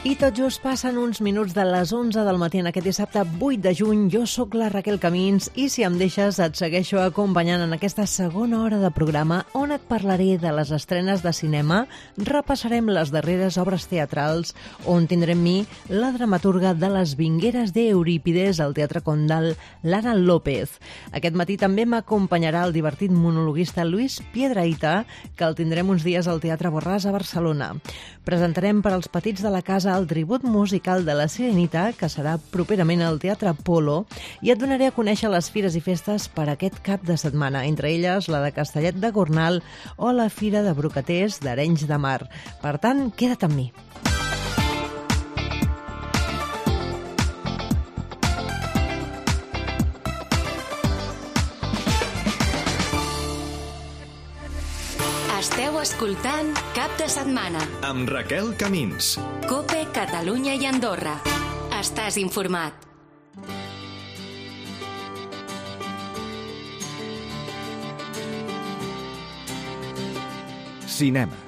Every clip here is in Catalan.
I tot just passen uns minuts de les 11 del matí en aquest dissabte 8 de juny. Jo sóc la Raquel Camins i, si em deixes, et segueixo acompanyant en aquesta segona hora de programa on et parlaré de les estrenes de cinema, repassarem les darreres obres teatrals, on tindrem mi la dramaturga de Les Vingueres d'Eurípides al Teatre Condal, l'Anna López. Aquest matí també m'acompanyarà el divertit monologuista Luis Piedrahita, que el tindrem uns dies al Teatre Borràs a Barcelona. Presentarem per als petits de la casa el tribut musical de La Sirenita, que serà properament al Teatre Polo, i et donaré a conèixer les fires i festes per aquest cap de setmana, entre elles la de Castellet de Gornal o la Fira de Brocaters d'Arenys de Mar. Per tant, queda't amb mi. Esteu escoltant Cap de Setmana amb Raquel Camins. COPE, Catalunya i Andorra. Estàs informat. Cinema.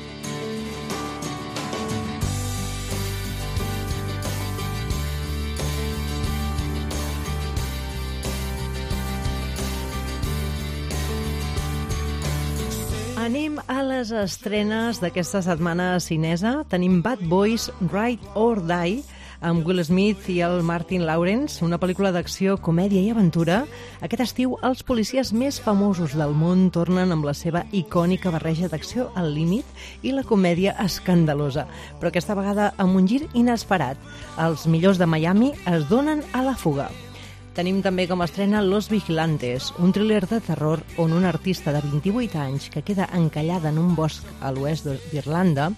Anem a les estrenes d'aquesta setmana cinesa. Tenim Bad Boys, Ride or Die, amb Will Smith i el Martin Lawrence, una pel·lícula d'acció, comèdia i aventura. Aquest estiu, els policies més famosos del món tornen amb la seva icònica barreja d'acció al límit i la comèdia escandalosa, però aquesta vegada amb un gir inesperat. Els millors de Miami es donen a la fuga. Tenim també com a estrena Los Vigilantes, un thriller de terror on una artista de 28 anys que queda encallada en un bosc a l'oest d'Irlanda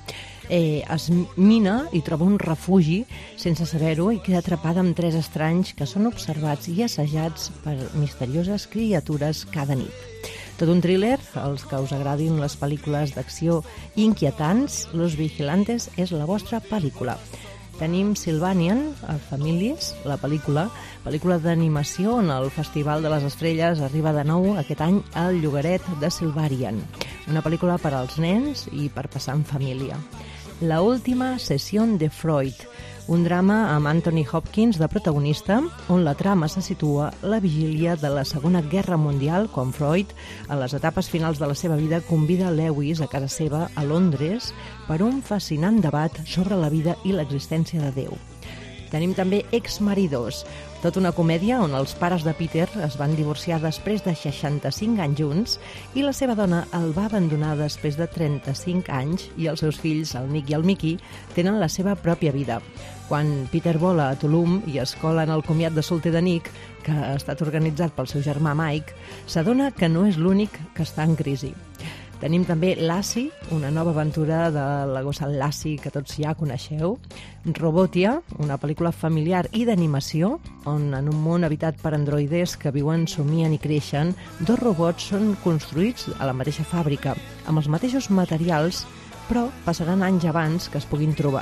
es mina i troba un refugi sense saber-ho i queda atrapada amb 3 estranys que són observats i assajats per misterioses criatures cada nit. Tot un thriller, els que us agradin les pel·lícules d'acció inquietants, Los Vigilantes és la vostra pel·lícula. Tenim Sylvanian, a Families, la pel·lícula d'animació on el Festival de les Estrelles arriba de nou aquest any al llogaret de Sylvanian. Una pel·lícula per als nens i per passar en família. La última sessió de Freud, un drama amb Anthony Hopkins de protagonista, on la trama se situa a la vigília de la Segona Guerra Mundial, quan Freud, a les etapes finals de la seva vida, convida Lewis a casa seva, a Londres, per un fascinant debat sobre la vida i l'existència de Déu. Tenim també Exmaridos, tota una comèdia on els pares de Peter es van divorciar després de 65 anys junts i la seva dona el va abandonar després de 35 anys i els seus fills, el Nick i el Mickey, tenen la seva pròpia vida. Quan Peter vola a Tulum i es cola en el comiat de solter de Nick, que ha estat organitzat pel seu germà Mike, s'adona que no és l'únic que està en crisi. Tenim també Lassie, una nova aventura de la gossa Lassie que tots ja coneixeu. Robotia, una pel·lícula familiar i d'animació, on en un món habitat per androides que viuen, somien i creixen, 2 robots són construïts a la mateixa fàbrica, amb els mateixos materials, però passaran anys abans que es puguin trobar.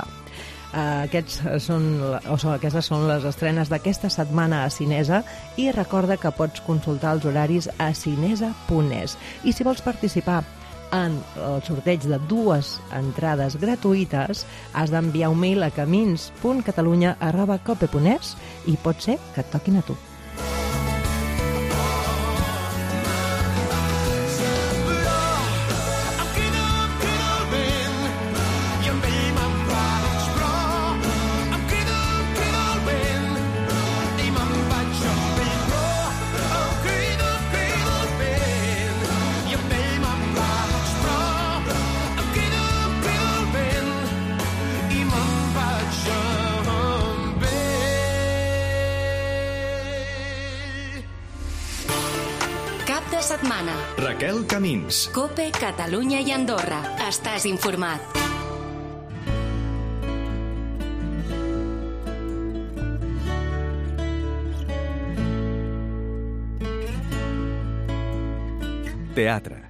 Aquestes són les estrenes d'aquesta setmana a Cinesa i recorda que pots consultar els horaris a cinesa.es. I si vols participar en el sorteig de 2 entrades gratuïtes, has d'enviar un mail a camins.catalunya@cope.es i pot ser que et toquin a tu. Setmana. Raquel Camins. COPE, Catalunya i Andorra. Estàs informat. Teatre.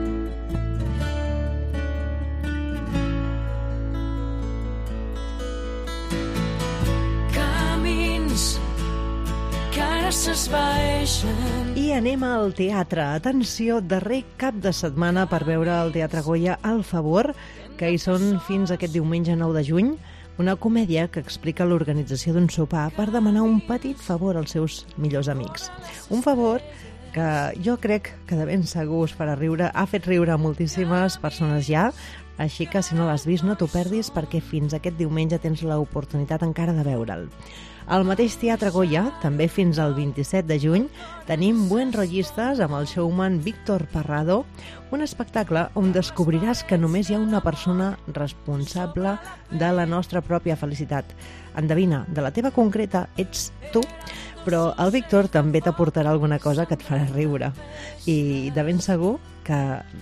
Camins que ara s'esvaeixen. I anem al teatre. Atenció, darrer cap de setmana per veure el Teatre Goya al Favor, que hi són fins aquest diumenge 9 de juny. una comèdia que explica l'organització d'un sopar per demanar un petit favor als seus millors amics. Un favor que jo crec que de ben segur us farà riure, ha fet riure a moltíssimes persones ja, així que si no l'has vist no t'ho perdis perquè fins aquest diumenge tens l'oportunitat encara de veure'l. Al mateix Teatre Goya, també fins al 27 de juny, tenim Buen Rollistes amb el showman Víctor Parrado, un espectacle on descobriràs que només hi ha una persona responsable de la nostra pròpia felicitat. Endevina, de la teva concreta ets tu, però el Víctor també t'aportarà alguna cosa que et farà riure. I de ben segur que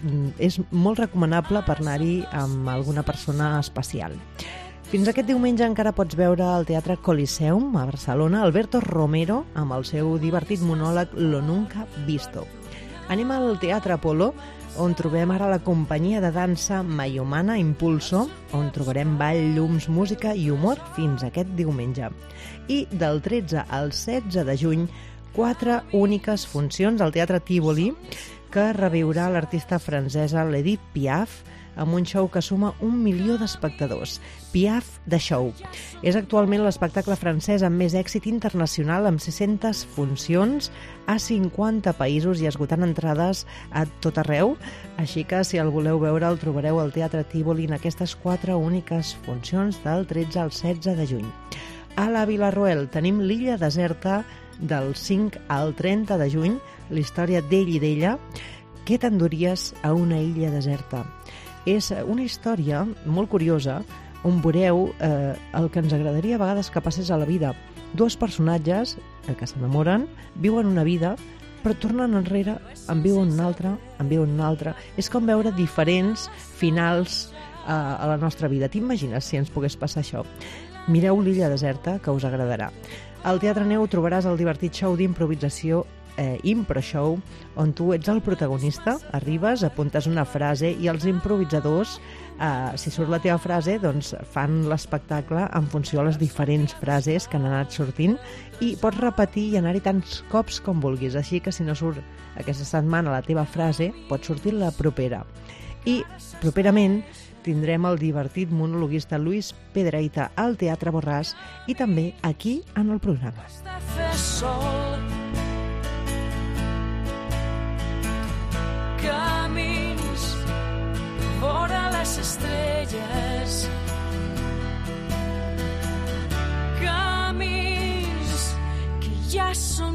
és molt recomanable per anar-hi amb alguna persona especial. Fins aquest diumenge encara pots veure al Teatre Coliseum a Barcelona Alberto Romero amb el seu divertit monòleg Lo Nunca Visto. Anem al Teatre Apolo, on trobem ara la companyia de dansa Mayomana Impulso, on trobarem ball, llums, música i humor fins aquest diumenge. I del 13 al 16 de juny, 4 úniques funcions al Teatre Tívoli que reviurà l'artista francesa l'Edith Piaf amb un show que suma 1 milió d'espectadors. Piaf The Show. És actualment l'espectacle francès amb més èxit internacional, amb 600 funcions a 50 països i esgotant entrades a tot arreu. Així que, si el voleu veure, el trobareu al Teatre Tívoli en aquestes 4 úniques funcions del 13 al 16 de juny. A la Vilarroel tenim l'Illa Deserta del 5 al 30 de juny, la història d'ell i d'ella. Què t'enduries a una illa deserta? És una història molt curiosa on veureu el que ens agradaria a vegades que passés a la vida. 2 personatges que s'enamoren, viuen una vida, però tornen enrere, en viuen una altra, en viuen una altra. És com veure diferents finals a la nostra vida. T'imagines si ens pogués passar això? Mireu l'Illa Deserta, que us agradarà. Al Teatre Neu trobaràs el divertit show d'improvisació Impro Show, on tu ets el protagonista, arribes, apuntes una frase i els improvisadors, si surt la teva frase, doncs fan l'espectacle en funció de les diferents frases que han anat sortint i pots repetir i anar-hi tants cops com vulguis, així que si no surt aquesta setmana la teva frase, pot sortir la propera. I properament tindrem el divertit monologuista Luis Pedraita al Teatre Borràs i també aquí en el programa. Camins vora les estrelles, camins que ja són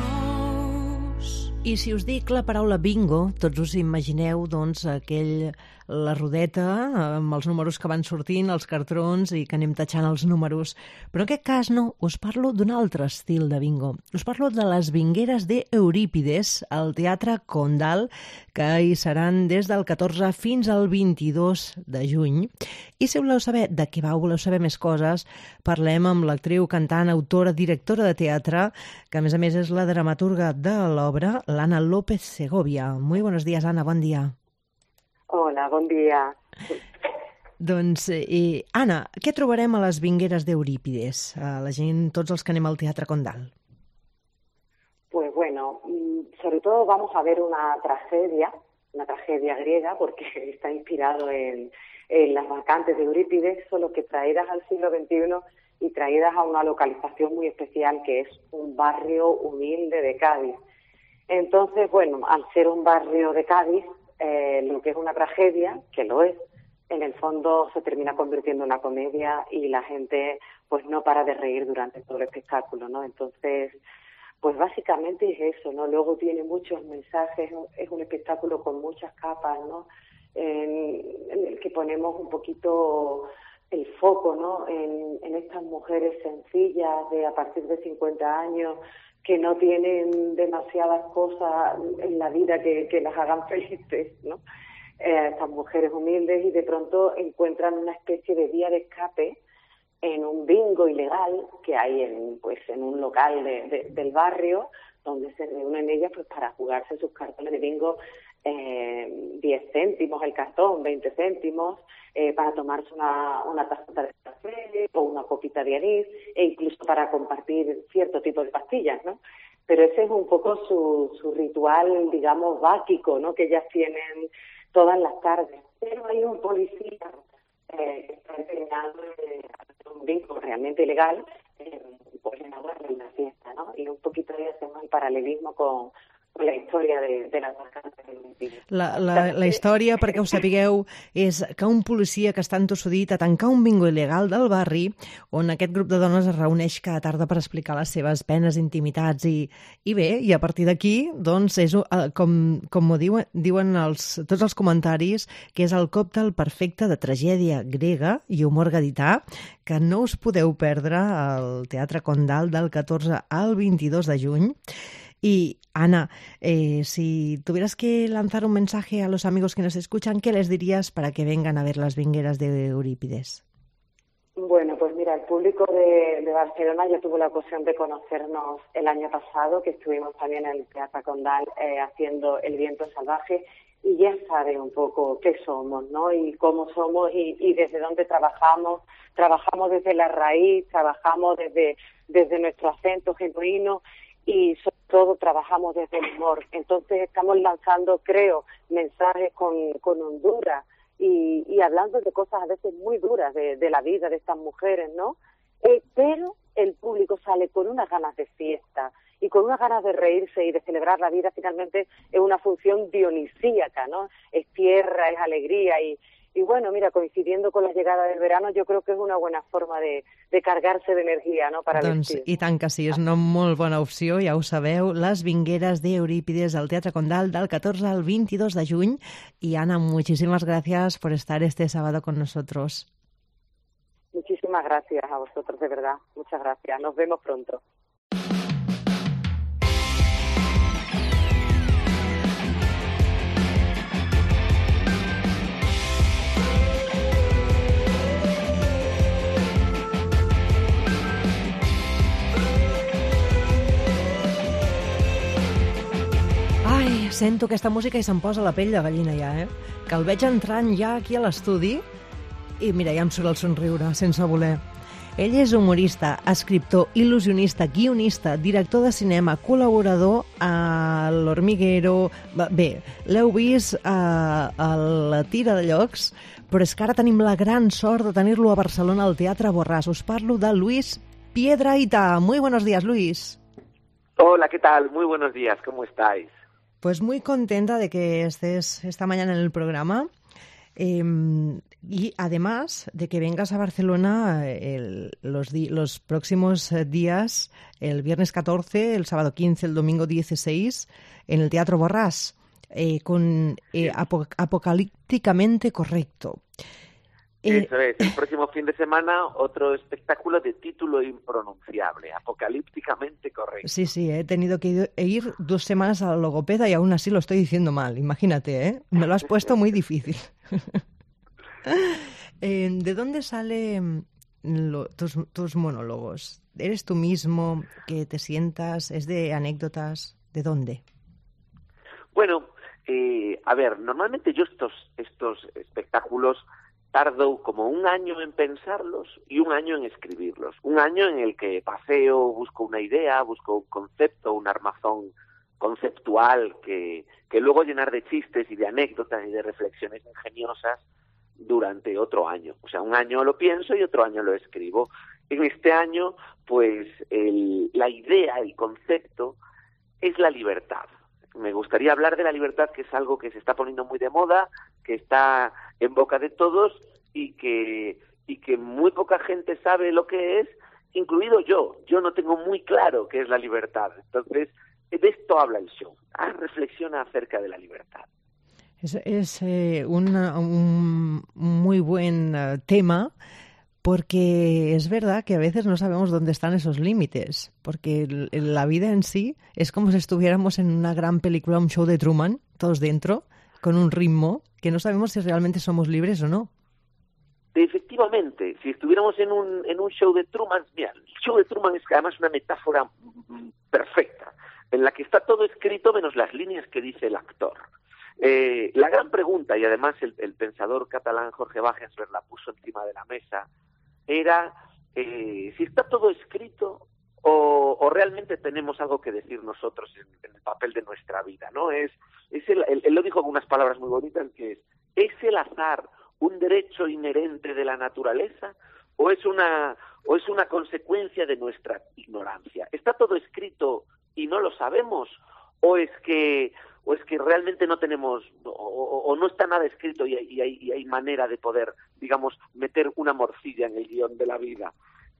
nous. I si us dic la paraula bingo, tots us imagineu doncs la rodeta amb els números que van sortint, els cartrons i que anem tatxant els números. Però en aquest cas no, us parlo d'un altre estil de bingo. Us parlo de les bingueres d'Eurípides al Teatre Condal, que hi seran des del 14 fins al 22 de juny. I si voleu saber de què va, voleu saber més coses, parlem amb l'actriu, cantant, autora, directora de teatre, que a més és la dramaturga de l'obra, l'Anna López Segovia. Muy buenos días, Anna, bon dia. Hola, bon dia. Doncs, Anna, què trobarem a les vingueres d'Eurípides? La gent, tots els que anem al Teatre Condal. Pues bueno, sobre todo vamos a ver una tragedia griega, porque está inspirado en las vacantes de Eurípides, solo que traídas al siglo XXI y traídas a una localización muy especial que es un barrio humilde de Cádiz. Entonces, bueno, al ser un barrio de Cádiz, lo que es una tragedia, que lo es, en el fondo se termina convirtiendo en una comedia y la gente pues no para de reír durante todo el espectáculo, ¿no? Entonces, pues básicamente es eso, ¿no? Luego tiene muchos mensajes, es un espectáculo con muchas capas, ¿no? En el que ponemos un poquito el foco, ¿no? En estas mujeres sencillas de a partir de 50 años que no tienen demasiadas cosas en la vida que las hagan felices, ¿no? Estas mujeres humildes y de pronto encuentran una especie de vía de escape en un bingo ilegal que hay en un local del barrio, donde se reúnen ellas pues para jugarse sus cartones de bingo, 10 céntimos el cartón, 20 céntimos, para tomarse una tacita de café o una copita de anís, e incluso para compartir cierto tipo de pastillas, ¿no? Pero ese es un poco su ritual, digamos, báquico, ¿no? Que ellas tienen todas las tardes. Pero hay un policía está empeñado en hacer un vínculo realmente legal, pues en agua de la fiesta, ¿no? Y un poquito ahí hacemos el paralelismo con la història de les vacances del Montpellier. La història, perquè ho sapigueu, és que un policia que està entossudit a tancar un bingo il·legal del barri, on aquest grup de dones es reuneix cada tarda per explicar les seves penes, intimitats i bé, i a partir d'aquí, doncs, és com ho diuen tots els comentaris, que és el còctel perfecte de tragèdia grega i humor gadità, que no us podeu perdre al Teatre Condal del 14 al 22 de juny. Y, Ana, si tuvieras que lanzar un mensaje a los amigos que nos escuchan, ¿qué les dirías para que vengan a ver las vingueras de Eurípides? Bueno, pues mira, el público de Barcelona, yo tuve la ocasión de conocernos el año pasado, que estuvimos también en el Teatro Condal haciendo El viento salvaje, y ya sabe un poco qué somos, ¿no? Y cómo somos y desde dónde trabajamos. Trabajamos desde la raíz, trabajamos desde nuestro acento genuino, y sobre todo trabajamos desde el humor. Entonces estamos lanzando, creo, mensajes con Honduras y hablando de cosas a veces muy duras de la vida de estas mujeres, ¿no? Pero el público sale con unas ganas de fiesta y con unas ganas de reírse y de celebrar la vida. Finalmente es una función dionisíaca, ¿no? Es tierra, es alegría y bueno, mira, coincidiendo con la llegada del verano, yo creo que és una bona forma de cargar-se d'energia, no?, per a l'estiu. I tant que sí, és una molt bona opció, ja ho sabeu, les vingueras de Eurípides al Teatre Condal del 14 al 22 de juny. Y Ana, muchísimas gracias por estar este sábado con nosotros. Muchísimas gracias a vosotros, de verdad. Muchas gracias. Nos vemos pronto. Sento aquesta música i se'm posa la pell de gallina ja, que el veig entrant ja aquí a l'estudi i mira, ja em surt el somriure, sense voler. Ell és humorista, escriptor, il·lusionista, guionista, director de cinema, col·laborador a l'Hormiguero. Bé, l'heu vist a la Tira de Llocs, però és que ara tenim la gran sort de tenir-lo a Barcelona al Teatre Borràs. Us parlo de Luis Piedrahita. Muy buenos días, Luis. Hola, ¿qué tal? Muy buenos días, ¿cómo estáis? Pues muy contenta de que estés esta mañana en el programa y además de que vengas a Barcelona los próximos días, el viernes 14, el sábado 15, el domingo 16, en el Teatro Borràs, con Apocalípticamente Correcto. Eso es, el próximo fin de semana otro espectáculo de título impronunciable, Apocalípticamente Correcto. Sí, sí, he tenido que ir 2 semanas a la logopeda y aún así lo estoy diciendo mal, imagínate, me lo has puesto muy difícil. ¿De dónde salen tus monólogos? ¿Eres tú mismo que te sientas? ¿Es de anécdotas? ¿De dónde? Bueno, a ver, normalmente yo estos espectáculos tardo como 1 año en pensarlos y 1 año en escribirlos. 1 año en el que paseo, busco una idea, busco un concepto, un armazón conceptual que luego llenar de chistes y de anécdotas y de reflexiones ingeniosas durante otro año. O sea, 1 año lo pienso y otro año lo escribo. En este año, pues, la idea, el concepto es la libertad. Me gustaría hablar de la libertad, que es algo que se está poniendo muy de moda, que está en boca de todos y que muy poca gente sabe lo que es, incluido yo. Yo no tengo muy claro qué es la libertad. Entonces, de esto habla el show. Reflexiona acerca de la libertad. Es un muy buen tema, porque es verdad que a veces no sabemos dónde están esos límites, porque la vida en sí es como si estuviéramos en una gran película, un show de Truman, todos dentro, con un ritmo que no sabemos si realmente somos libres o no. Efectivamente, si estuviéramos en un show de Truman, mira, el show de Truman es además una metáfora perfecta, en la que está todo escrito menos las líneas que dice el actor. La gran pregunta, y además el pensador catalán Jorge Wagensberg la puso encima de la mesa, era si está todo escrito o realmente tenemos algo que decir nosotros en el papel de nuestra vida, ¿no? Él lo dijo con unas palabras muy bonitas, que es el azar un derecho inherente de la naturaleza o es una consecuencia de nuestra ignorancia? ¿Está todo escrito y no lo sabemos o es que realmente no tenemos o no está nada escrito y hay manera de poder, digamos, meter una morcilla en el guión de la vida?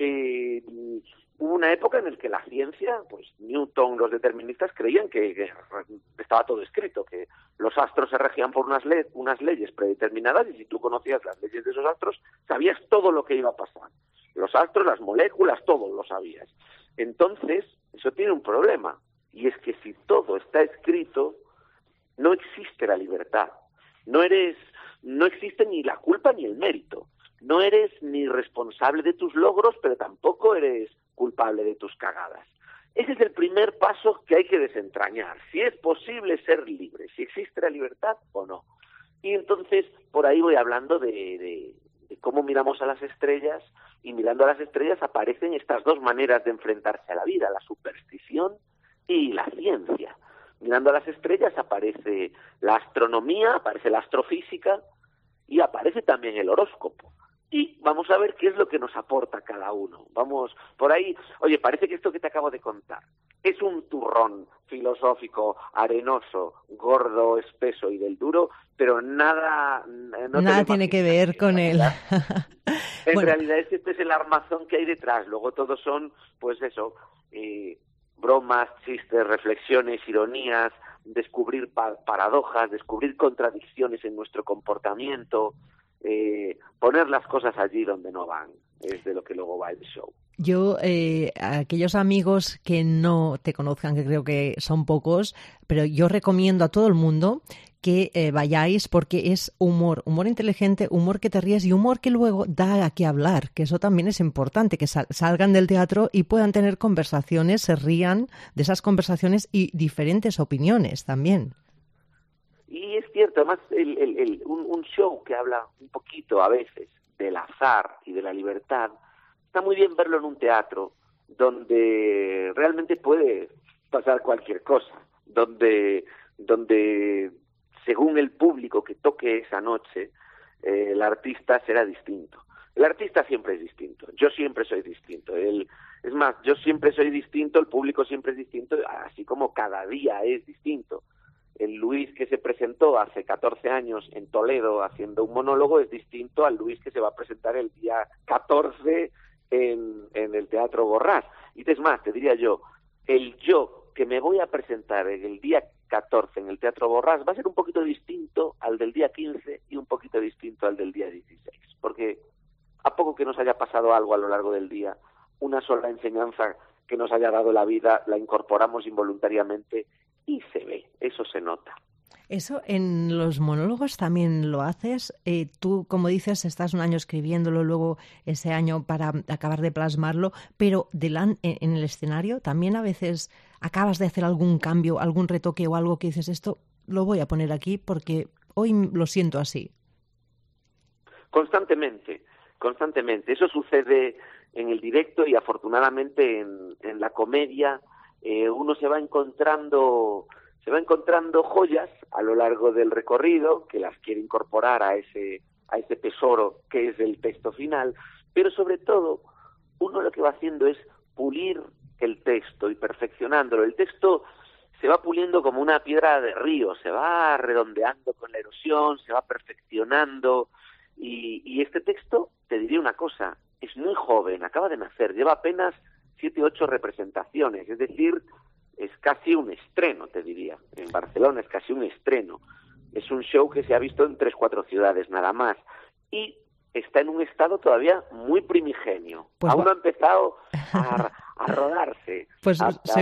Hubo una época en la que la ciencia, pues Newton, los deterministas creían que estaba todo escrito, que los astros se regían por unas leyes predeterminadas y si tú conocías las leyes de esos astros, sabías todo lo que iba a pasar. Los astros, las moléculas, todo lo sabías. Entonces, eso tiene un problema, y es que si todo está escrito, no existe la libertad. No existe ni la culpa ni el mérito. No eres ni responsable de tus logros, pero tampoco eres culpable de tus cagadas. Ese es el primer paso que hay que desentrañar. Si es posible ser libre, si existe la libertad o no. Y entonces, por ahí voy hablando de cómo miramos a las estrellas, y mirando a las estrellas aparecen estas dos maneras de enfrentarse a la vida, la superstición y la ciencia. Mirando a las estrellas aparece la astronomía, aparece la astrofísica y aparece también el horóscopo. Y vamos a ver qué es lo que nos aporta cada uno. Vamos por ahí. Oye, parece que esto que te acabo de contar es un turrón filosófico, arenoso, gordo, espeso y del duro, pero nada tiene que ver con él. En realidad este es el armazón que hay detrás. Luego todos son, pues eso, bromas, chistes, reflexiones, ironías, descubrir paradojas, descubrir contradicciones en nuestro comportamiento, poner las cosas allí donde no van. Es de lo que luego va el show. Yo, aquellos amigos que no te conozcan, que creo que son pocos, pero yo recomiendo a todo el mundo que vayáis porque es humor inteligente, humor que te ríes y humor que luego da a qué hablar, que eso también es importante, que salgan del teatro y puedan tener conversaciones, se rían de esas conversaciones y diferentes opiniones también. Y es cierto, además, un show que habla un poquito a veces del azar y de la libertad, está muy bien verlo en un teatro donde realmente puede pasar cualquier cosa, donde según el público que toque esa noche, el artista será distinto. El artista siempre es distinto, yo siempre soy distinto. Es más, yo siempre soy distinto, el público siempre es distinto, así como cada día es distinto. El Luis que se presentó hace 14 años en Toledo haciendo un monólogo es distinto al Luis que se va a presentar el día 14 en el Teatro Borrás. Y es más, te diría yo, el yo que me voy a presentar en el día 14 en el Teatro Borrás va a ser un poquito distinto al del día 15 y un poquito distinto al del día 16. Porque a poco que nos haya pasado algo a lo largo del día, una sola enseñanza que nos haya dado la vida la incorporamos involuntariamente y se ve, eso se nota. Eso en los monólogos también lo haces. Tú, como dices, estás un año escribiéndolo, luego ese año para acabar de plasmarlo, pero en el escenario también a veces acabas de hacer algún cambio, algún retoque o algo que dices, esto lo voy a poner aquí porque hoy lo siento así. Constantemente. Eso sucede en el directo y afortunadamente en la comedia uno se va encontrando joyas a lo largo del recorrido que las quiere incorporar a ese tesoro que es el texto final, pero sobre todo uno lo que va haciendo es pulir el texto y perfeccionándolo. El texto se va puliendo como una piedra de río, se va redondeando con la erosión, se va perfeccionando y este texto, te diría una cosa, es muy joven, acaba de nacer, lleva apenas 7 u 8 representaciones, es decir, es casi un estreno, te diría. En Barcelona es casi un estreno. Es un show que se ha visto en 3 o 4 ciudades nada más. Y está en un estado todavía muy primigenio. Pues aún no ha empezado a rodarse, pues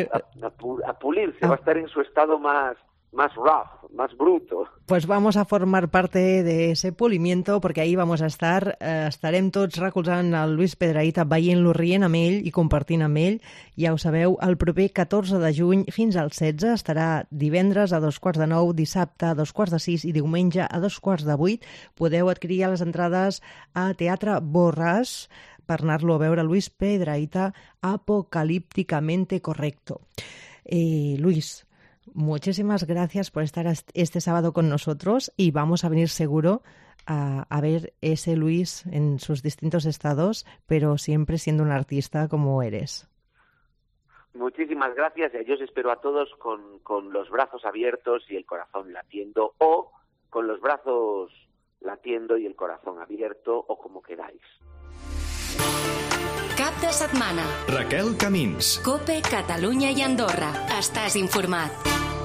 a pulirse. Va a estar en su estado más rough, más bruto. Pues vamos a formar parte de ese pulimiento, perquè ahir vamos a estar, estarem tots recolzant el Luis Pedrahita, veient-lo, rient amb ell i compartint amb ell. Ja ho sabeu, el proper 14 de juny fins al 16 estarà divendres a 9:15, dissabte a 5:45 i diumenge a 7:45. Podeu adquirir les entrades a Teatre Borràs per anar-lo a veure, Luis Pedrahita, apocalípticamente correcto. Luis, Muchísimas gracias por estar este sábado con nosotros y vamos a venir seguro a ver ese Luis en sus distintos estados, pero siempre siendo un artista como eres. Muchísimas gracias. Yo os espero a todos con los brazos abiertos y el corazón latiendo, o con los brazos latiendo i el corazón abierto, o como queráis. Cap de setmana. Raquel Camins. COPE, Catalunya i Andorra. Estàs informat.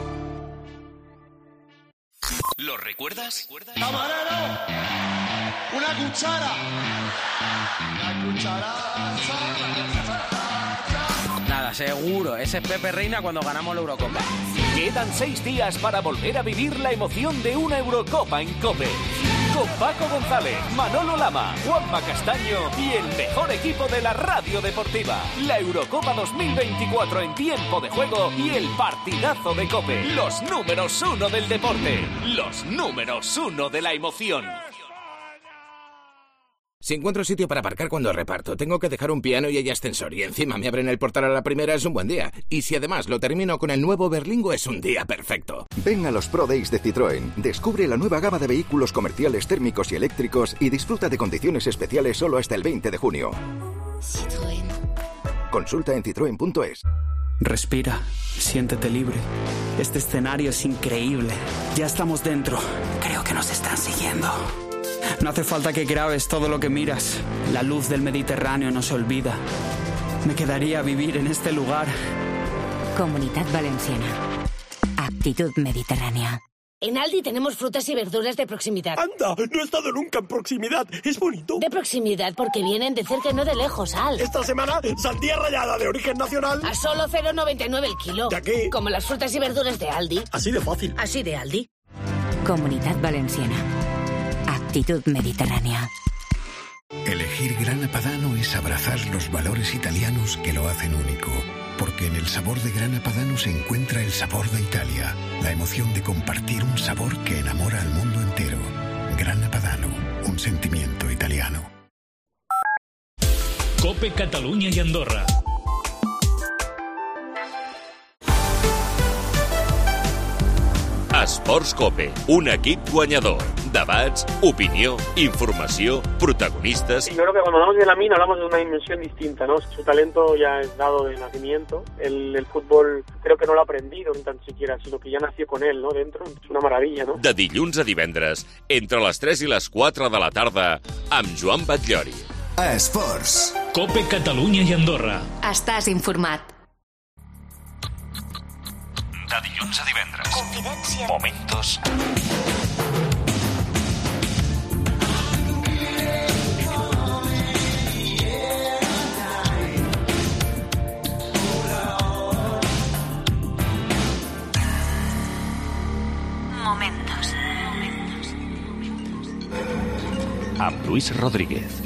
¿Lo recuerdas? ¡Camarero! ¡Una cuchara! ¡La cuchara! Nada, seguro. Ese es Pepe Reina cuando ganamos la Eurocopa. Quedan 6 días para volver a vivir la emoción de una Eurocopa en COPE. Con Paco González, Manolo Lama, Juanma Castaño y el mejor equipo de la radio deportiva. La Eurocopa 2024 en tiempo de juego y el partidazo de COPE. Los números 1 del deporte. Los números 1 de la emoción. Si encuentro sitio para aparcar cuando reparto, tengo que dejar un piano y hay ascensor y encima me abren el portal a la primera, es un buen día. Y si además lo termino con el nuevo Berlingo, es un día perfecto. Ven a los Pro Days de Citroën. Descubre la nueva gama de vehículos comerciales térmicos y eléctricos y disfruta de condiciones especiales solo hasta el 20 de junio. Citroën. Consulta en citroen.es. Respira, siéntete libre. Este escenario es increíble. Ya estamos dentro. Creo que nos están siguiendo. No hace falta que grabes todo lo que miras. La luz del Mediterráneo no se olvida. Me quedaría a vivir en este lugar. Comunidad Valenciana. Aptitud mediterránea. En Aldi tenemos frutas y verduras de proximidad. ¡Anda! No he estado nunca en proximidad. ¿Es bonito? De proximidad porque vienen de cerca y no de lejos, Al. Esta semana, sandía rallada de origen nacional. A solo 0,99 el kilo. ¿De aquí? Como las frutas y verduras de Aldi. Así de fácil. Así de Aldi. Comunidad Valenciana. Aptitud mediterránea. Elegir Grana Padano es abrazar los valores italianos que lo hacen único. Porque en el sabor de Grana Padano se encuentra el sabor de Italia. La emoción de compartir un sabor que enamora al mundo entero. Grana Padano, un sentimiento italiano. COPE Catalunya i Andorra. Esports COPE, un equip guanyador. Debats, opinió, informació, protagonistas. Yo creo que cuando hablamos de Lamine hablamos de una dimensión distinta, ¿no? Su talento ya es dado de nacimiento. El fútbol creo que no lo ha aprendido ni tan siquiera, sino que ya nació con él, ¿no? Dentro. Es una maravilla, ¿no? De dilluns a divendres, entre les 3 i les 4 de la tarda, amb Joan Batllori. Esports. COPE Catalunya i Andorra. Estàs informat. De dilluns a divendres. Confidència. Momentos amb Luis Rodríguez.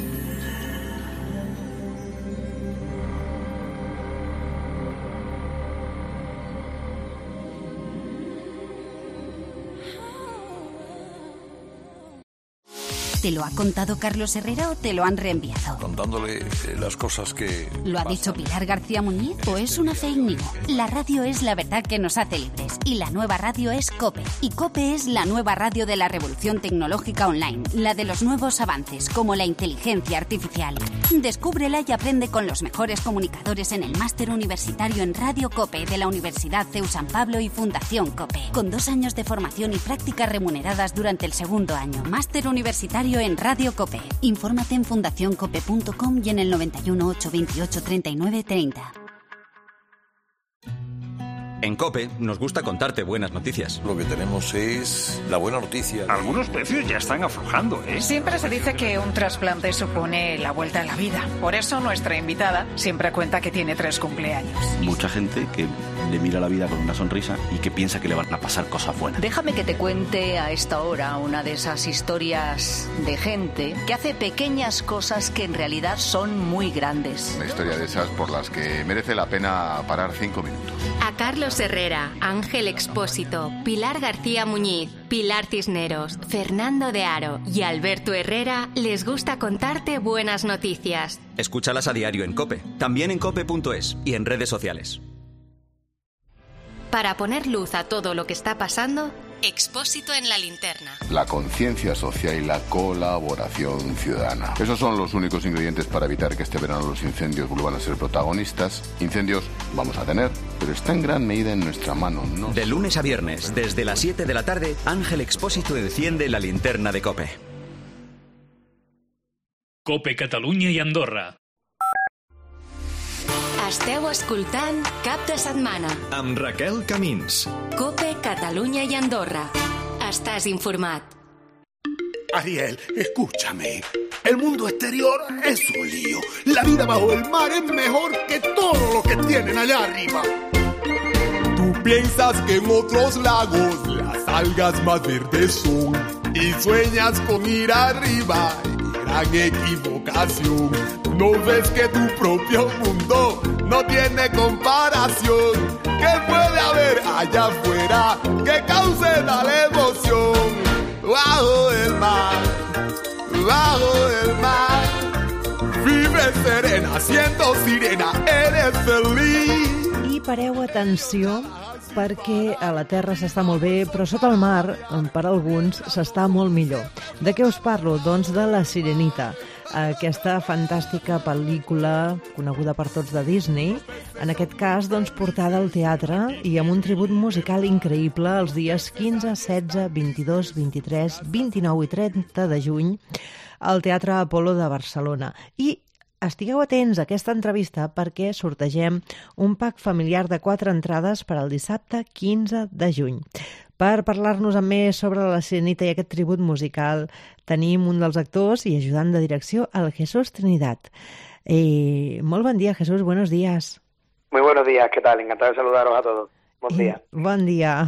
¿Te lo ha contado Carlos Herrera o te lo han reenviado? Contándole las cosas que... ¿Lo ha dicho Pilar García Muñiz o es una fake news? La radio es la verdad que nos hace libres y la nueva radio es COPE. Y COPE es la nueva radio de la revolución tecnológica online, la de los nuevos avances como la inteligencia artificial. Descúbrela y aprende con los mejores comunicadores en el máster universitario en Radio COPE de la Universidad CEU San Pablo y Fundación COPE. Con 2 años de formación y prácticas remuneradas durante el segundo año. Máster universitario en Radio COPE. Infórmate en fundacioncope.com y en el 91 828 39 30. En COPE nos gusta contarte buenas noticias. Lo que tenemos es la buena noticia. Algunos precios ya están aflojando, ¿eh? Siempre se dice que un trasplante supone la vuelta a la vida. Por eso nuestra invitada siempre cuenta que tiene 3 cumpleaños. Mucha gente que le mira la vida con una sonrisa y que piensa que le van a pasar cosas buenas. Déjame que te cuente a esta hora una de esas historias de gente que hace pequeñas cosas que en realidad son muy grandes. Una historia de esas por las que merece la pena parar 5 minutos. A Carlos Herrera, Ángel Expósito, Pilar García Muñiz, Pilar Cisneros, Fernando de Aro y Alberto Herrera les gusta contarte buenas noticias. Escúchalas a diario en COPE, también en cope.es y en redes sociales. Para poner luz a todo lo que está pasando, Expósito en la linterna. La conciencia social y la colaboración ciudadana. Esos son los únicos ingredientes para evitar que este verano los incendios vuelvan a ser protagonistas. Incendios vamos a tener, pero está en gran medida en nuestra mano, ¿no? De lunes a viernes, desde las 7 de la tarde, Ángel Expósito enciende la linterna de COPE. COPE Catalunya i Andorra. Esteu escoltant Cap de Setmana. Amb Raquel Camins. COPE Catalunya i Andorra. Estàs informat. Ariel, escúchame. El mundo exterior es un lío. La vida bajo el mar es mejor que todo lo que tienen allá arriba. Tú piensas que en otros lagos las algas más verdes son y sueñas con ir arriba. Gran equivocación. No ves que tu propio mundo no tiene comparación. ¿Qué puede haber allá afuera que cause tal emoción? Bajo el mar, vives serena, siendo sirena, eres feliz. I pareu atenció perquè a la Terra s'està molt bé, però sota el mar, per alguns, s'està molt millor. De què us parlo? Doncs de La Sirenita, aquesta fantàstica pel·lícula coneguda per tots de Disney, en aquest cas doncs, portada al teatre i amb un tribut musical increïble els dies 15, 16, 22, 23, 29 i 30 de juny al Teatre Apolo de Barcelona. I estigueu atents a aquesta entrevista perquè sortegem un pack familiar de 4 entrades per al dissabte 15 de juny. Per parlar-nos amb més sobre La Sirenita i aquest tribut musical tenim un dels actors i ajudant de direcció, el Jesús Trinidad. Molt bon dia, Jesús, buenos días. Muy buenos días, ¿qué tal? Encantado de saludaros a todos. Buen día. Buen día.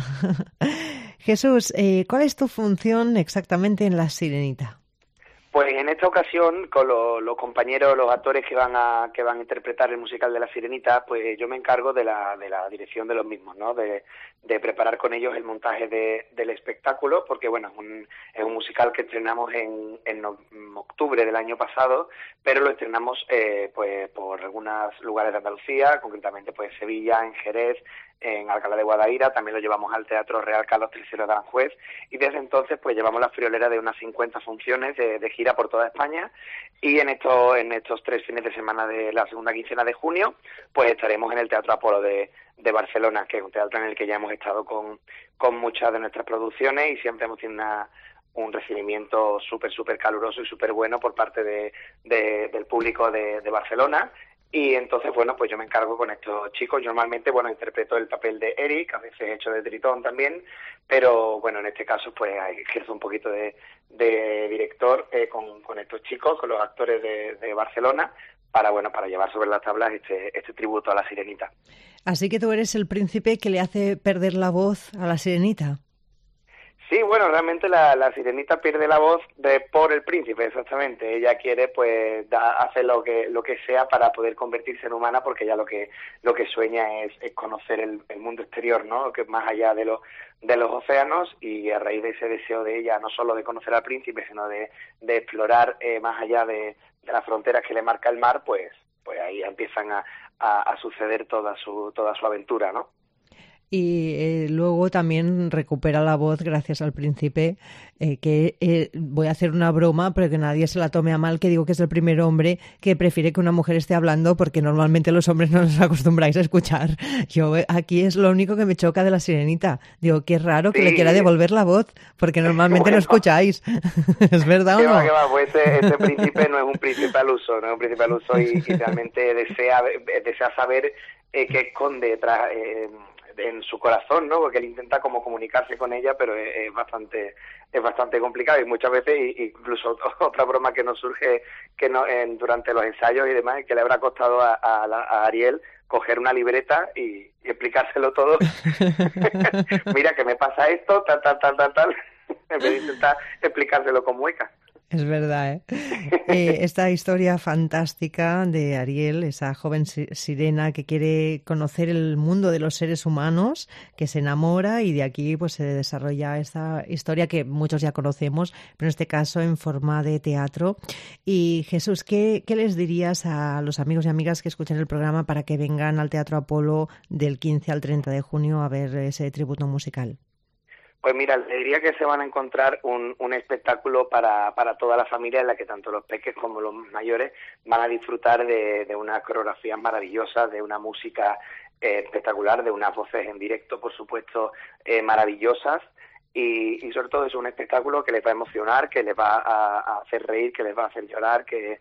Jesús, ¿cuál es tu función exactamente en La Sirenita? Pues en esta ocasión, con los compañeros, los actores que van a interpretar el musical de La Sirenita, pues yo me encargo de la dirección de los mismos, ¿no? De preparar con ellos el montaje del espectáculo, porque bueno, es un musical que estrenamos en octubre del año pasado, pero lo estrenamos pues por algunos lugares de Andalucía, concretamente pues Sevilla, en Jerez, en Alcalá de Guadaira, también lo llevamos al Teatro Real Carlos III de Aranjuez, y desde entonces pues llevamos la friolera de unas 50 funciones de gira por toda España, y en estos 3 fines de semana de la segunda quincena de junio pues estaremos en el Teatro Apolo de Barcelona, que es un teatro en el que ya hemos estado con muchas de nuestras producciones y siempre hemos tenido un recibimiento súper caluroso y súper bueno por parte del público de Barcelona. Y entonces, bueno, pues yo me encargo con estos chicos. Yo normalmente, bueno, interpreto el papel de Eric, a veces he hecho de Tritón también, pero bueno, en este caso pues ejerzo un poquito de director con estos chicos, con los actores de Barcelona, para llevar sobre las tablas este tributo a La Sirenita. Así que tú eres el príncipe que le hace perder la voz a La Sirenita. Sí, bueno, realmente la Sirenita pierde la voz por el príncipe, exactamente. Ella quiere, pues, hacer lo que sea para poder convertirse en humana, porque ella lo que sueña es conocer el mundo exterior, ¿no? Que es más allá de los océanos, y a raíz de ese deseo de ella, no solo de conocer al príncipe, sino de explorar más allá de las fronteras que le marca el mar, pues ahí empiezan a suceder toda su aventura, ¿no? Y luego también recupera la voz gracias al príncipe, que voy a hacer una broma, pero que nadie se la tome a mal, que digo que es el primer hombre que prefiere que una mujer esté hablando, porque normalmente los hombres no nos acostumbráis a escuchar. Yo aquí es lo único que me choca de La Sirenita. Digo, qué raro que le quiera devolver la voz, porque normalmente no escucháis. ¿Es verdad o no? ¿Qué va? Pues este príncipe no es un príncipe al uso, y realmente desea saber qué esconde detrás en su corazón, ¿no? Porque él intenta como comunicarse con ella, pero es bastante complicado, y muchas veces, incluso otra broma que nos surge durante los ensayos y demás, es que le habrá costado a Ariel coger una libreta y explicárselo todo. Mira que me pasa esto, tal, en vez de intentar explicárselo con muecas. Es verdad, esta historia fantástica de Ariel, esa joven sirena que quiere conocer el mundo de los seres humanos, que se enamora y de aquí pues se desarrolla esta historia que muchos ya conocemos, pero en este caso en forma de teatro. Y Jesús, ¿qué les dirías a los amigos y amigas que escuchan el programa para que vengan al Teatro Apolo del 15 al 30 de junio a ver ese tributo musical? Pues mira, les diría que se van a encontrar un espectáculo para toda la familia en la que tanto los peques como los mayores van a disfrutar de unas coreografías maravillosas, de una música espectacular, de unas voces en directo, por supuesto, maravillosas y sobre todo es un espectáculo que les va a emocionar, que les va a hacer reír, que les va a hacer llorar, que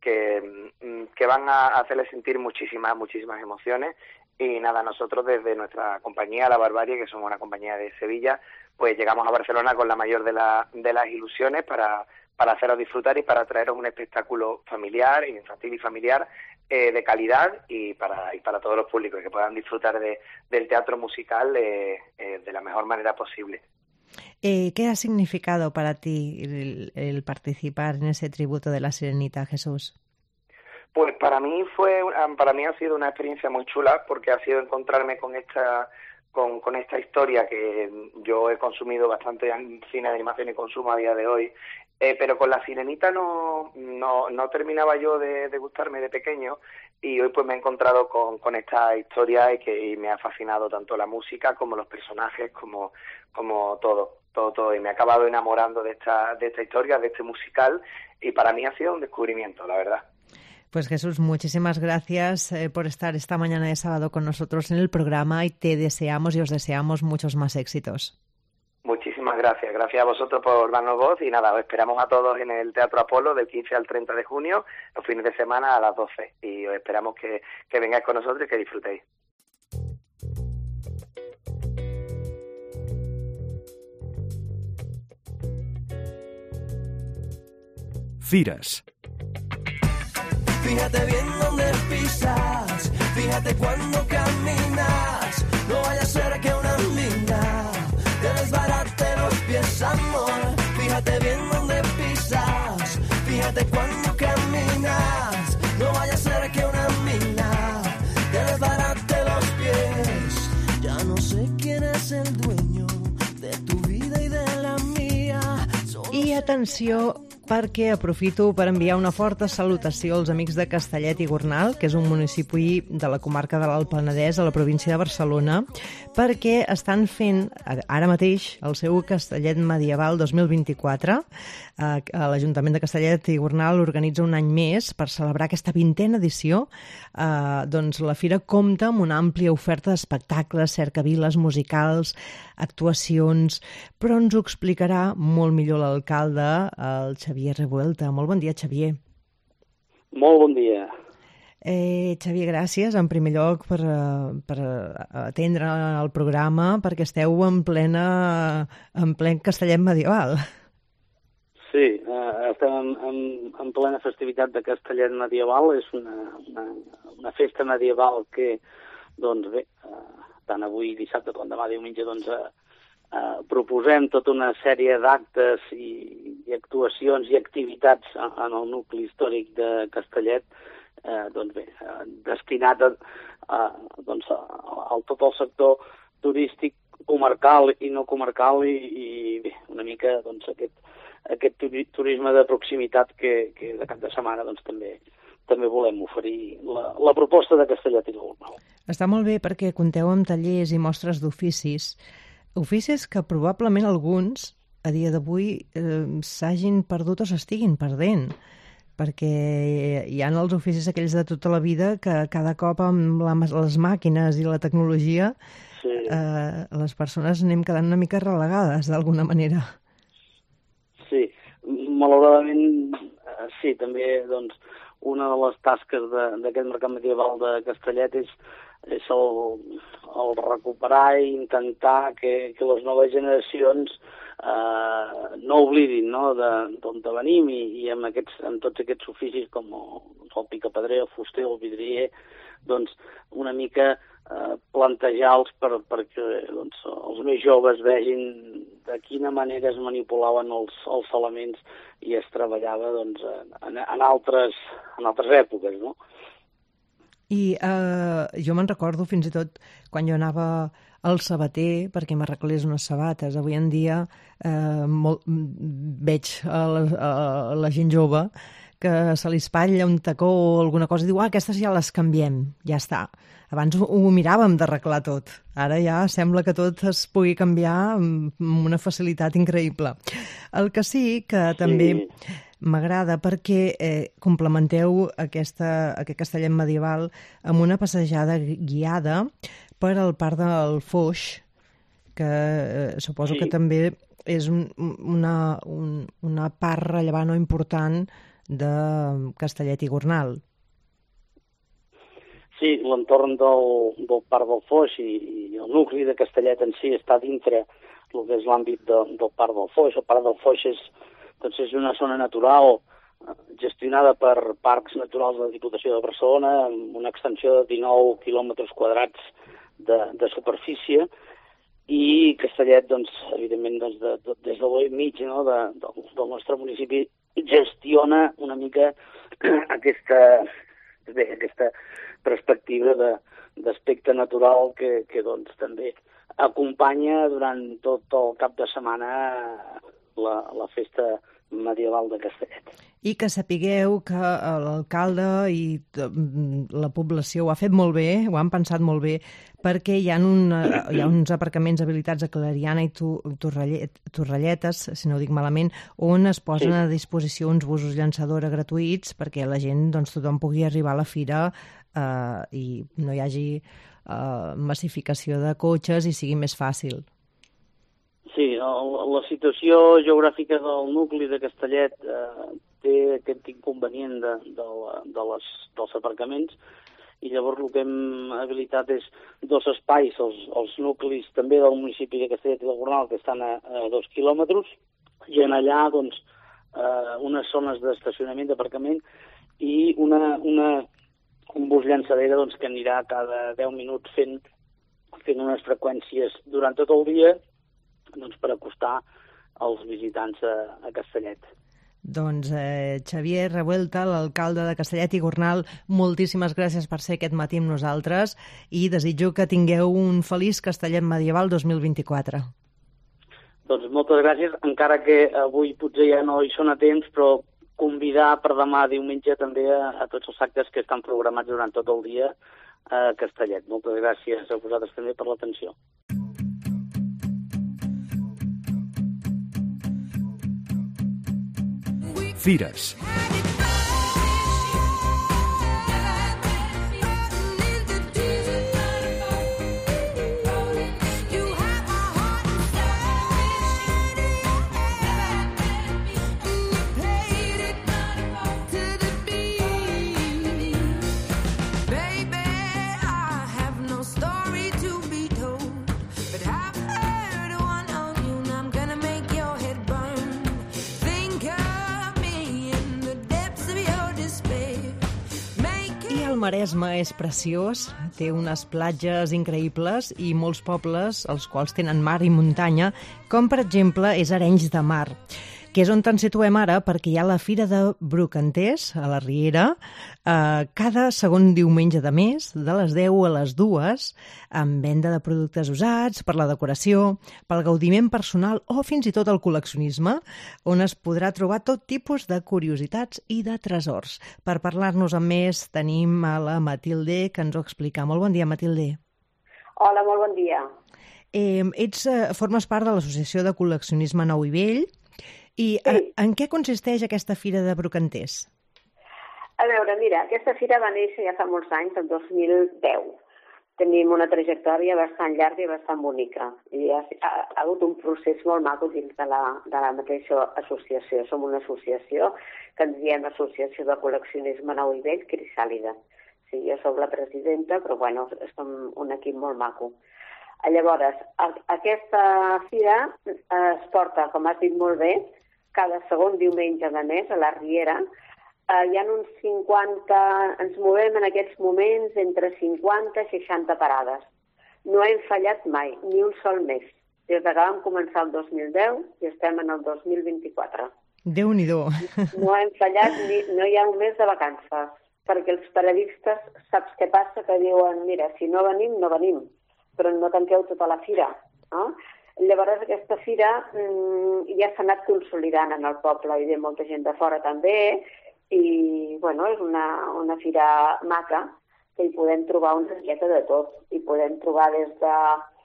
van a hacerles sentir muchísimas emociones. Y nada, nosotros desde nuestra compañía, La Barbarie, que somos una compañía de Sevilla, pues llegamos a Barcelona con la mayor de las ilusiones para haceros disfrutar y para traeros un espectáculo familiar, infantil y familiar de calidad y para todos los públicos que puedan disfrutar del teatro musical de la mejor manera posible. ¿Qué ha significado para ti el participar en ese tributo de La Sirenita, Jesús? Pues para mí ha sido una experiencia muy chula porque ha sido encontrarme con esta historia que yo he consumido bastante en cine de animación y consumo a día de hoy, pero con La Sirenita no terminaba yo de gustarme de pequeño y hoy pues me he encontrado con esta historia y me ha fascinado tanto la música como los personajes como todo y me he acabado enamorando de esta historia, de este musical y para mí ha sido un descubrimiento, la verdad. Pues Jesús, muchísimas gracias por estar esta mañana de sábado con nosotros en el programa y te deseamos y os deseamos muchos más éxitos. Muchísimas gracias. Gracias a vosotros por darnos voz y nada, os esperamos a todos en el Teatro Apolo del 15 al 30 de junio, los fines de semana a las 12 y os esperamos que vengáis con nosotros y que disfrutéis. Firas. Fíjate bien dónde pisas, fíjate cuando caminas, no vaya a ser que una mina te desbarate los pies, amor. Fíjate bien dónde pisas, fíjate cuando caminas, no vaya a ser que una mina te desbarate los pies. Ya no sé quién es el dueño de tu vida y de la mía. I atenció, perquè aprofito per enviar una forta salutació als amics de Castellet i Gornal, que és un municipi de la comarca de l'Alt Penedès, a la província de Barcelona, perquè estan fent ara mateix el seu Castellet Medieval 2024. L'Ajuntament de Castellet i Gornal organitza un any més per celebrar aquesta 20a edició. Doncs la fira compta amb una àmplia oferta d'espectacles, cercaviles musicals, actuacions, però ens ho explicarà molt millor l'alcalde, el Xavier Revuelta. Molt bon dia, Xavier. Molt bon dia. Xavier, gràcies en primer lloc per atendre el programa, perquè esteu en plen Castellet medieval. Sí, estem en plena festivitat de Castellet medieval. És una festa medieval que, doncs bé, tant avui dissabte com demà diumenge, doncs proposem tota una sèrie d'actes i actuacions i activitats en el nucli històric de Castellet, doncs bé, destinat a tot el sector turístic comarcal i no comarcal i bé, una mica doncs aquest turisme de proximitat que de cap de setmana doncs també volem oferir la proposta de Castellet i Gornal. Està molt bé perquè compteu amb tallers i mostres d'oficis, oficis que probablement alguns a dia d'avui s'hagin perdut o s'estiguin perdent, perquè hi ha els oficis aquells de tota la vida que cada cop amb les màquines i la tecnologia les persones anem quedant una mica relegades d'alguna manera. Sí, malauradament sí, també doncs una de les tasques d'aquest mercat medieval de Castellet és el recuperar i intentar que les noves generacions no oblidin d'on venim i amb tots aquests oficis com el picapedrer, el fuster, el vidrier, doncs una mica plantejar-los perquè els més joves vegin de quina manera es manipulaven els elements i es treballava doncs, en altres èpoques, no? I jo me'n recordo fins i tot quan jo anava al sabater perquè m'arreglés unes sabates. Avui en dia veig a la gent jove que se li espatlla un tacó o alguna cosa i diu, aquestes ja les canviem, ja està. Abans ho miràvem d'arreglar tot. Ara ja sembla que tot es pugui canviar amb una facilitat increïble. El que sí que també m'agrada perquè complementeu aquest castellet medieval amb una passejada guiada per al Parc del Foix, que suposo que també és una part rellevant o important de Castellet i Gornal. Sí, l'entorn del Parc del Foix i el nucli de Castellet en si està dintre el que és l'àmbit del Parc del Foix. El Parc del Foix és una zona natural gestionada per Parcs Naturals de la Diputació de Barcelona, amb una extensió de 19 quilòmetres quadrats de superfície, i Castellet, doncs, evidentment, des del bell mig del nostre municipi, gestiona una mica aquesta perspectiva d'aspecte natural que doncs, també acompanya durant tot el cap de setmana la festa medieval de Castellet. I que sapigueu que l'alcalde i la població ho ha fet molt bé, ho han pensat molt bé, perquè hi ha uns aparcaments habilitats a Clariana i Torrelletes, si no ho dic malament, on es posen a disposició uns busos llançadora gratuïts perquè la gent, doncs, tothom pugui arribar a la fira i no hi hagi massificació de cotxes i sigui més fàcil. Sí, la situació geogràfica del nucli de Castellet té aquest inconvenient dels aparcaments, i llavors el que hem habilitat és dos espais, els nuclis també del municipi de Castellet i del Gornal, que estan a 2 quilòmetres, i en allà doncs, unes zones d'estacionament, d'aparcament, i un bus llançadera doncs, que anirà cada 10 minuts fent unes freqüències durant tot el dia, doncs, per acostar els visitants a Castellet. Doncs Xavier Revuelta, l'alcalde de Castellet i Gornal, moltíssimes gràcies per ser aquest matí amb nosaltres i desitjo que tingueu un feliç Castellet medieval 2024. Doncs moltes gràcies, encara que avui potser ja no hi són a temps, però convidar per demà diumenge també a tots els actes que estan programats durant tot el dia a Castellet. Moltes gràcies a vosaltres també per l'atenció. Fires. Maresme és preciós, té unes platges increïbles i molts pobles, els quals tenen mar i muntanya, com per exemple és Arenys de Mar, que és on ens situem ara perquè hi ha la Fira de Brocanters, a la Riera, cada segon diumenge de mes, de les 10 a les 2, amb venda de productes usats, per la decoració, pel gaudiment personal o fins i tot el col·leccionisme, on es podrà trobar tot tipus de curiositats i de tresors. Per parlar-nos amb més tenim a la Matilde, que ens ho explica. Molt bon dia, Matilde. Hola, molt bon dia. Formes part de l'Associació de Col·leccionisme Nou i Vell, i en què consisteix aquesta Fira de Brocanters? A veure, mira, aquesta fira va néixer ja fa molts anys, el 2010. Tenim una trajectòria bastant llarga i bastant bonica. I ha hagut un procés molt maco dins de la mateixa associació. Som una associació que ens diem Associació de Col·leccionisme Nou i Vell, Crisàlida. Sí, jo soc la presidenta, però bueno, som un equip molt maco. Llavors, aquesta fira es porta, com has dit molt bé, cada segon diumenge de mes a la Riera. Hi ha uns 50, ens movem en aquests moments entre 50 i 60 parades. No hem fallat mai, ni un sol mes. Des que vam començar el 2010 i estem en el 2024. Déu-n'hi-do. No hem fallat, no hi ha un mes de vacances, perquè els periodistes, saps què passa? Que diuen, mira, si no venim, no venim, però no tanqueu tota la fira. No? Llavors aquesta fira ja s'ha anat consolidant en el poble, i ve molta gent de fora també, i bueno, és una fira maca, que hi podem trobar una miqueta de tot. Hi podem trobar des de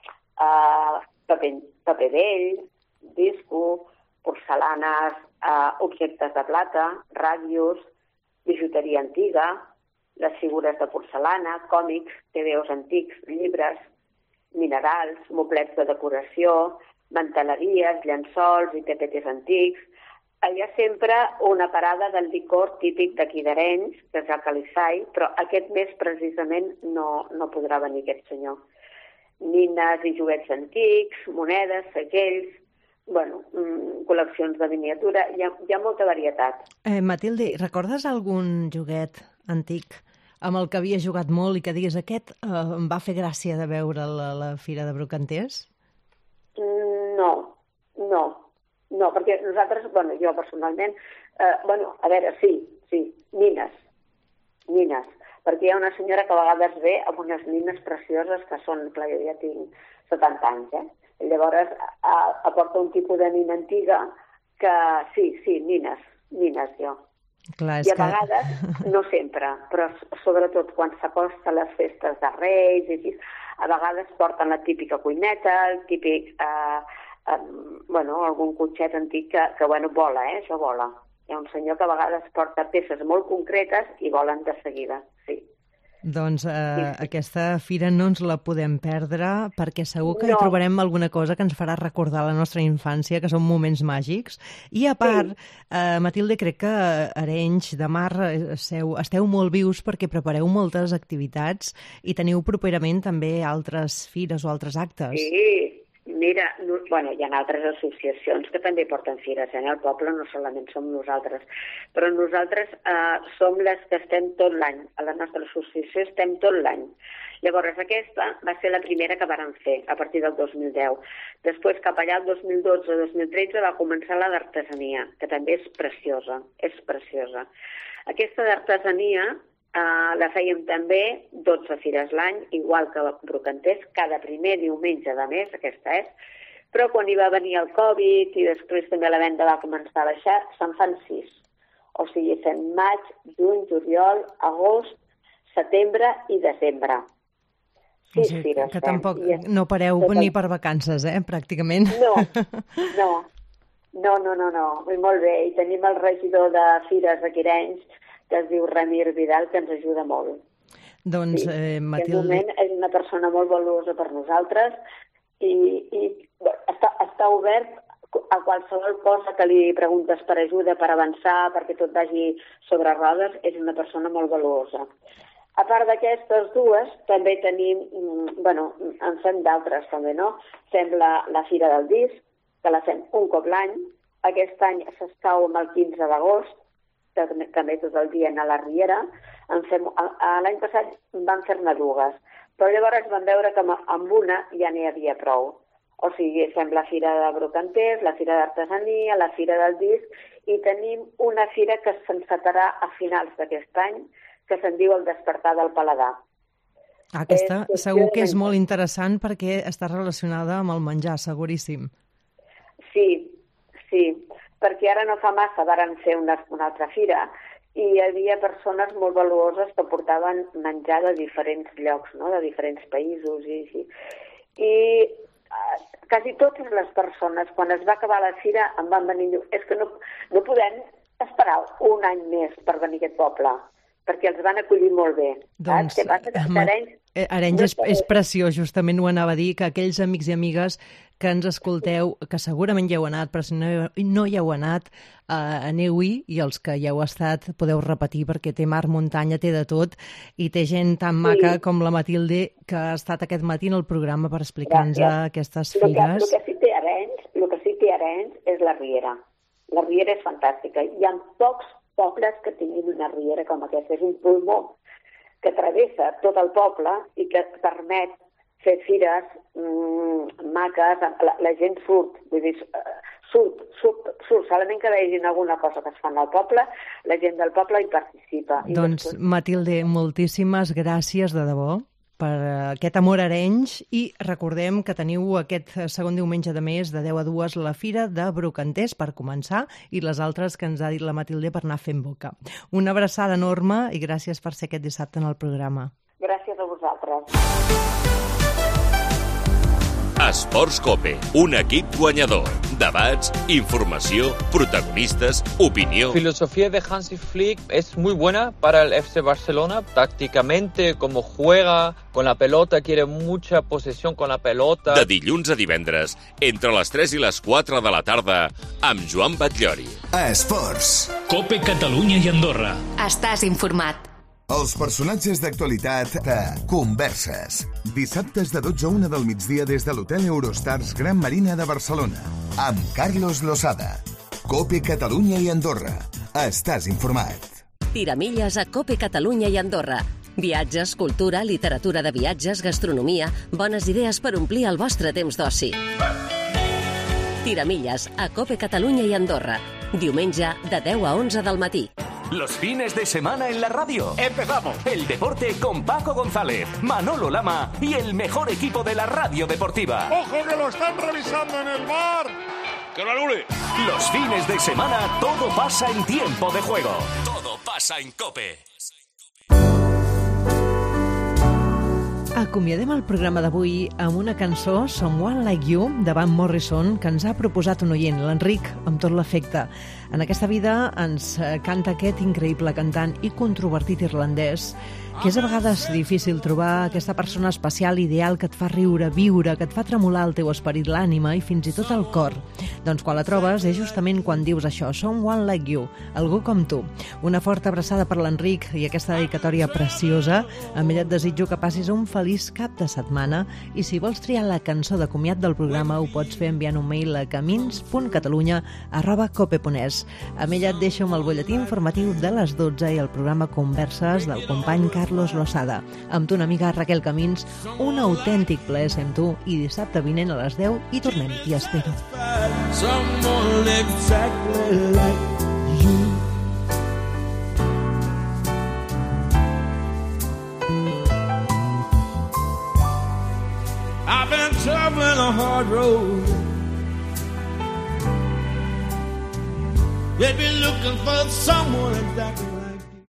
paper vell, disco, porcelanes, objectes de plata, ràdios, bijuteria antiga, les figures de porcelana, còmics, TVOs antics, llibres, minerals, moblets de decoració, manteleries, llençols i tapetes antics. Hi ha sempre una parada del licor típic d'aquí d'Arenys, que és el Calissai, però aquest mes precisament no podrà venir aquest senyor. Nines i joguets antics, monedes, segells, col·leccions de miniatura, hi ha molta varietat. Matilde, recordes algun joguet antic amb el que havia jugat molt i que digues aquest em va fer gràcia de veure'l a la Fira de Brocanters? No, perquè nosaltres, jo personalment, a veure, sí, nines, perquè hi ha una senyora que a vegades ve amb unes nines precioses que són, clar, jo ja tinc 70 anys, Llavors aporta un tipus de nina antiga que, sí, nines jo. Clar, I a vegades, no sempre, però sobretot quan s'acosta a les festes de Reis, i així, a vegades porten la típica cuineta, el típic, algun cotxet antic que vola, això vola. Hi ha un senyor que a vegades porta peces molt concretes i volen de seguida, sí. Doncs aquesta fira no ens la podem perdre perquè segur que hi trobarem alguna cosa que ens farà recordar la nostra infància, que són moments màgics. I a part, Matilde, crec que a Arenys de Mar esteu molt vius perquè prepareu moltes activitats i teniu properament també altres fires o altres actes. Sí, mira, hi ha altres associacions que també porten fires, al poble no solament som nosaltres, però nosaltres som les que estem tot l'any, a la nostra associació estem tot l'any. Llavors aquesta va ser la primera que vàrem fer a partir del 2010. Després, cap allà el 2012-2013 va començar la d'artesania, que també és preciosa, Aquesta d'artesania la fèiem també 12 fires l'any, igual que Brocanters, cada primer diumenge de mes, aquesta és, però quan hi va venir el Covid i després també la venda va començar a baixar, se'n fan 6. O sigui, fem maig, juny, juliol, agost, setembre i desembre. 6 fires. Que tampoc no pareu ni per vacances, pràcticament. No. Molt bé, i tenim el regidor de fires de Arenys, que es diu Ramir Vidal, que ens ajuda molt. Doncs, En Matilde... aquest moment és una persona molt valuosa per nosaltres i està obert a qualsevol cosa que li preguntes per ajuda, per avançar, perquè tot vagi sobre rodes, és una persona molt valuosa. A part d'aquestes dues, també tenim, en fem d'altres també, no? Fem la Fira del Disc, que la fem un cop l'any. Aquest any s'escau amb el 15 d'agost, també tot el dia a la Riera. L'any passat vam fer-ne dues, però llavors vam veure que amb una ja n'hi havia prou. O sigui, fem la Fira de Brocanters, la Fira d'Artesania, la Fira del Disc, i tenim una fira que s'encetarà a finals d'aquest any, que se'n diu el Despertar del Paladar. Aquesta segur que és molt interessant perquè està relacionada amb el menjar, seguríssim. Sí, perquè ara no fa massa varen fer una altra fira i hi havia persones molt valuoses que portaven menjar de diferents llocs, no? De diferents països i així. I quasi totes les persones, quan es va acabar la fira, em van venir i dir, és que no podem esperar un any més per venir a aquest poble, perquè els van acollir molt bé. Doncs, Arenys és preciós, justament ho anava a dir, que aquells amics i amigues que ens escolteu, que segurament hi heu anat, però si no hi heu anat, aneu-hi, i els que hi heu estat podeu repetir, perquè té mar, muntanya, té de tot, i té gent tan maca com la Matilde, que ha estat aquest matí en el programa per explicar-nos aquestes fires. El que sí té Arenys és la Riera. La Riera és fantàstica. Hi ha pocs pobles que tinguin una riera com aquesta. És un pulmó que travessa tot el poble i que permet fer fires maques, la gent surt, vull dir, surt, solament que vegin alguna cosa que es fa al poble, la gent del poble hi participa. Doncs, Matilde, moltíssimes gràcies de debò per aquest amor a Arenys, i recordem que teniu aquest segon diumenge de mes de 10 a 2 la Fira de Brocanters per començar, i les altres que ens ha dit la Matilde per anar fent boca. Una abraçada enorme i gràcies per ser aquest dissabte en el programa. Gràcies a vosaltres. Esports Cope, un equip guanyador. Debats, informació, protagonistas, opinión. La filosofía de Hansi Flick es muy buena para el FC Barcelona. Tácticamente, como juega con la pelota, quiere mucha posesión con la pelota. De dilluns a divendres, entre les 3 i les 4 de la tarda, amb Joan Batllori. Esports. Cope Catalunya i Andorra. Estàs informat. Els personatges d'actualitat de Converses. Dissabtes de 12 a 1 del migdia des de l'Hotel Eurostars Gran Marina de Barcelona. Amb Carlos Losada. Cope Catalunya i Andorra. Estàs informat. Tiramilles a Cope Catalunya i Andorra. Viatges, cultura, literatura de viatges, gastronomia, bones idees per omplir el vostre temps d'oci. Tiramilles a Cope Catalunya i Andorra. Diumenge de 10 a 11 del matí. Los fines de semana en la radio. ¡Empezamos! El deporte con Paco González, Manolo Lama y el mejor equipo de la radio deportiva. ¡Ojo que lo están revisando en el bar! ¡Que lo anule! Los fines de semana todo pasa en tiempo de juego. Todo pasa en COPE. Acomiadem el programa d'avui amb una cançó, Someone Like You, de Van Morrison, que ens ha proposat un oient, l'Enric, amb tot l'afecte. En aquesta vida ens canta aquest increïble cantant i controvertit irlandès, que és a vegades difícil trobar aquesta persona especial, ideal, que et fa riure, viure, que et fa tremolar el teu esperit, l'ànima i fins i tot el cor. Doncs quan la trobes és justament quan dius això, Someone Like You, algú com tu. Una forta abraçada per l'Enric i aquesta dedicatòria preciosa. Amb ella et desitjo que passis un feliç cap de setmana, i si vols triar la cançó de comiat del programa ho pots fer enviant un mail a camins.catalunya@cope.es. Amb ella et deixo amb el butlletí informatiu de les 12 i el programa Converses del company Carlos Losada. Amb tu una amiga Raquel Camins, un autèntic plaer ser amb tu, i dissabte vinent a les 10 hi tornem. T'hi espero. Someone exactly like you. I've been traveling a hard road, baby, looking for someone exactly like you.